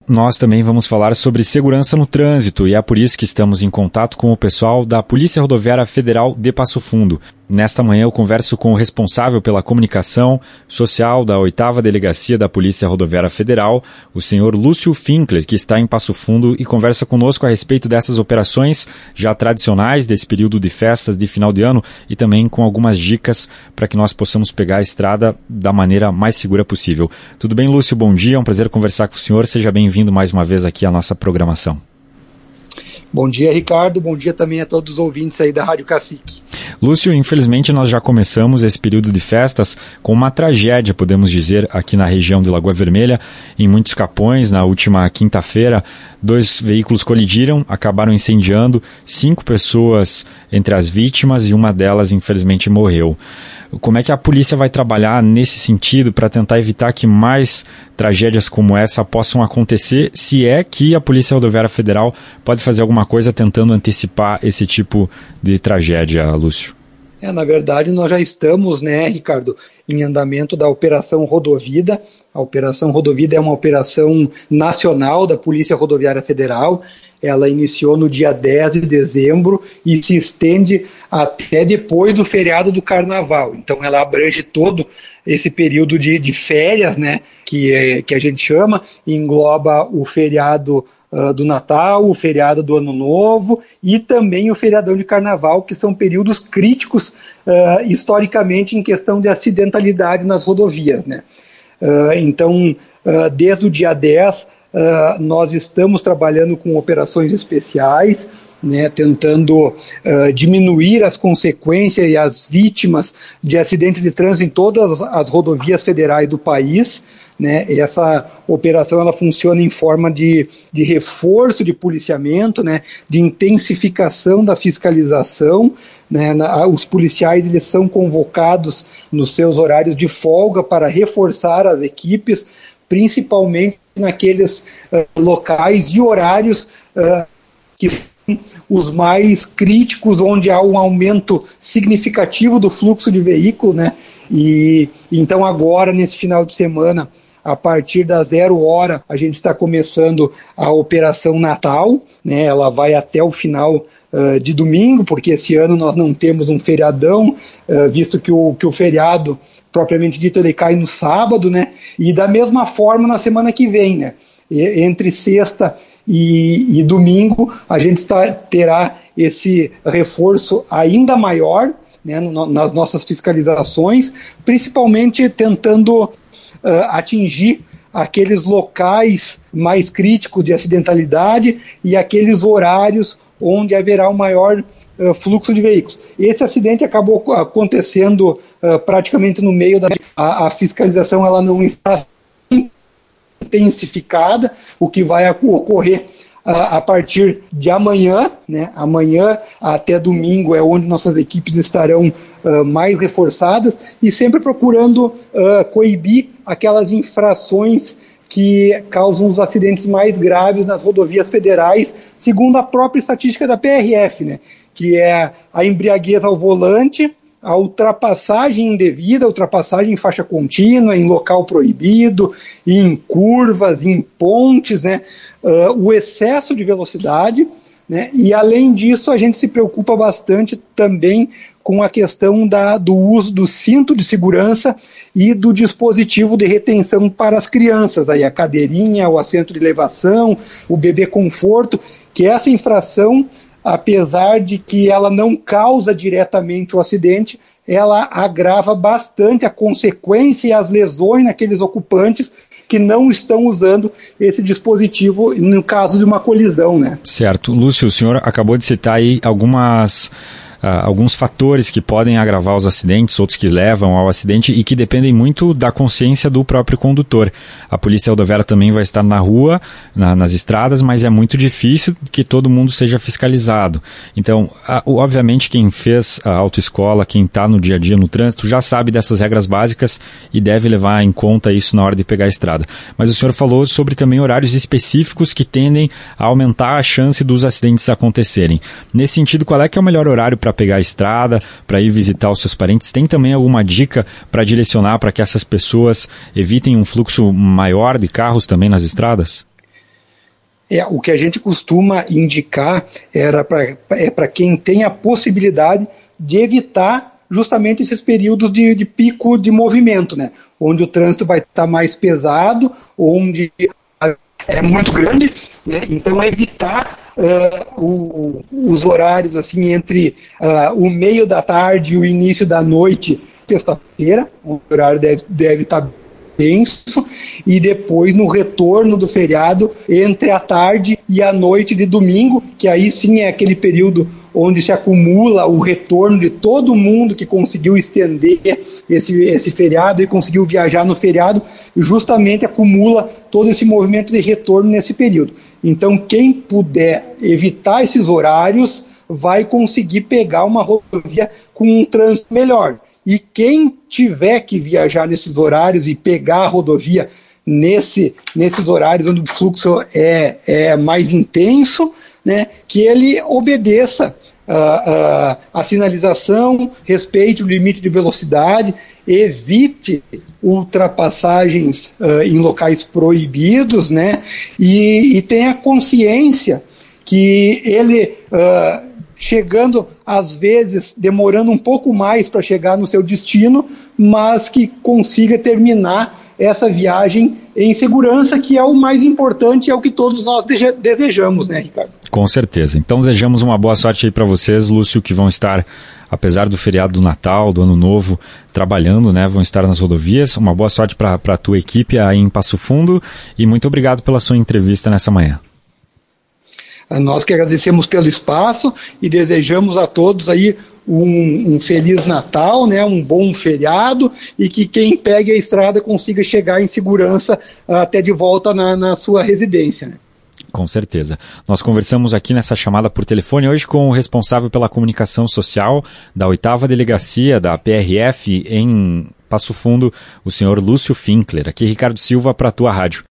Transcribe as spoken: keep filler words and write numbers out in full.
nós também vamos falar sobre segurança no trânsito e é por isso que estamos em contato com o pessoal da Polícia Rodoviária Federal de Passo Fundo. Nesta manhã eu converso com o responsável pela comunicação social da oitava Delegacia da Polícia Rodoviária Federal, o senhor Lúcio Finkler, que está em Passo Fundo e conversa conosco a respeito dessas operações já tradicionais desse período de festas de final de ano e também com algumas dicas para que nós possamos pegar a estrada da maneira mais segura possível. Tudo bem, Lúcio? Bom dia, é um prazer conversar com o senhor. Seja bem-vindo mais uma vez aqui à nossa programação. Bom dia, Ricardo. Bom dia também a todos os ouvintes aí da Rádio Cacique. Lúcio, infelizmente nós já começamos esse período de festas com uma tragédia, podemos dizer, aqui na região de Lagoa Vermelha. Em muitos capões, na última quinta-feira, dois veículos colidiram, acabaram incendiando, cinco pessoas entre as vítimas e uma delas infelizmente morreu. Como é que a polícia vai trabalhar nesse sentido para tentar evitar que mais tragédias como essa possam acontecer, se é que a Polícia Rodoviária Federal pode fazer alguma coisa tentando antecipar esse tipo de tragédia, Lúcio? É, na verdade, nós já estamos, né, Ricardo, em andamento da Operação Rodovida. A Operação Rodovida é uma operação nacional da Polícia Rodoviária Federal. Ela iniciou no dia dez de dezembro e se estende até depois do feriado do Carnaval. Então ela abrange todo esse período de, de férias, né, que, é, que a gente chama, engloba o feriado uh, do Natal, o feriado do Ano Novo e também o feriadão de Carnaval, que são períodos críticos uh, historicamente em questão de acidentalidade nas rodovias, né. Uh, então, uh, desde o dia dez, Uh, nós estamos trabalhando com operações especiais, né, tentando uh, diminuir as consequências e as vítimas de acidentes de trânsito em todas as rodovias federais do país. Né. Essa operação ela funciona em forma de, de reforço de policiamento, né, de intensificação da fiscalização. Né. Na, os policiais eles são convocados nos seus horários de folga para reforçar as equipes, principalmente naqueles uh, locais e horários uh, que são os mais críticos, onde há um aumento significativo do fluxo de veículo, né? E então agora, nesse final de semana, a partir da zero hora, a gente está começando a Operação Natal, né? Ela vai até o final uh, de domingo, porque esse ano nós não temos um feriadão, uh, visto que o, que o feriado propriamente dito, ele cai no sábado, né? E da mesma forma na semana que vem, né? E, entre sexta e, e domingo, a gente está, terá esse reforço ainda maior, né, no, nas nossas fiscalizações, principalmente tentando uh, atingir aqueles locais mais críticos de acidentalidade e aqueles horários onde haverá o maior uh, fluxo de veículos. Esse acidente acabou acontecendo uh, praticamente no meio da... A, a fiscalização ela não está intensificada, o que vai ocorrer uh, a partir de amanhã, né? Amanhã até domingo é onde nossas equipes estarão uh, mais reforçadas e sempre procurando uh, coibir aquelas infrações que causam os acidentes mais graves nas rodovias federais, segundo a própria estatística da P R F, né? Que é a embriaguez ao volante, a ultrapassagem indevida, a ultrapassagem em faixa contínua, em local proibido, em curvas, em pontes, né? Uh, o excesso de velocidade, né? E além disso a gente se preocupa bastante também com a questão da, do uso do cinto de segurança e do dispositivo de retenção para as crianças, aí a cadeirinha, o assento de elevação, o bebê conforto, que essa infração, apesar de que ela não causa diretamente o acidente, ela agrava bastante a consequência e as lesões naqueles ocupantes que não estão usando esse dispositivo no caso de uma colisão, né? Certo. Lúcio, o senhor acabou de citar aí algumas... Uh, alguns fatores que podem agravar os acidentes, outros que levam ao acidente e que dependem muito da consciência do próprio condutor. A Polícia Rodoviária também vai estar na rua, na, nas estradas, mas é muito difícil que todo mundo seja fiscalizado. Então, a, obviamente, quem fez a autoescola, quem está no dia a dia no trânsito, já sabe dessas regras básicas e deve levar em conta isso na hora de pegar a estrada. Mas o senhor falou sobre também horários específicos que tendem a aumentar a chance dos acidentes acontecerem. Nesse sentido, qual é que é o melhor horário para para pegar a estrada, para ir visitar os seus parentes? Tem também alguma dica para direcionar para que essas pessoas evitem um fluxo maior de carros também nas estradas? É, o que a gente costuma indicar era pra, é para quem tem a possibilidade de evitar justamente esses períodos de, de pico de movimento, né? Onde o trânsito vai estar mais pesado, onde é muito grande, né? Então evitar uh, o, os horários assim entre uh, o meio da tarde e o início da noite, sexta-feira, o horário deve, deve estar tenso, e depois no retorno do feriado entre a tarde e a noite de domingo, que aí sim é aquele período onde se acumula o retorno de todo mundo que conseguiu estender esse, esse feriado e conseguiu viajar no feriado, justamente acumula todo esse movimento de retorno nesse período. Então quem puder evitar esses horários vai conseguir pegar uma rodovia com um trânsito melhor. E quem tiver que viajar nesses horários e pegar a rodovia nesse, nesses horários onde o fluxo é, é mais intenso, né, que ele obedeça uh, uh, a sinalização, respeite o limite de velocidade, evite ultrapassagens uh, em locais proibidos, né, e, e tenha consciência que ele... Uh, chegando, às vezes, demorando um pouco mais para chegar no seu destino, mas que consiga terminar essa viagem em segurança, que é o mais importante, é o que todos nós desejamos, né, Ricardo? Com certeza. Então, desejamos uma boa sorte aí para vocês, Lúcio, que vão estar, apesar do feriado do Natal, do Ano Novo, trabalhando, né, vão estar nas rodovias. Uma boa sorte para a tua equipe aí em Passo Fundo e muito obrigado pela sua entrevista nessa manhã. Nós que agradecemos pelo espaço e desejamos a todos aí um, um Feliz Natal, né, um bom feriado, e que quem pegue a estrada consiga chegar em segurança até de volta na, na sua residência, né? Com certeza. Nós conversamos aqui nessa chamada por telefone hoje com o responsável pela comunicação social da oitava Delegacia da P R F em Passo Fundo, o senhor Lúcio Finkler. Aqui Ricardo Silva para a tua rádio.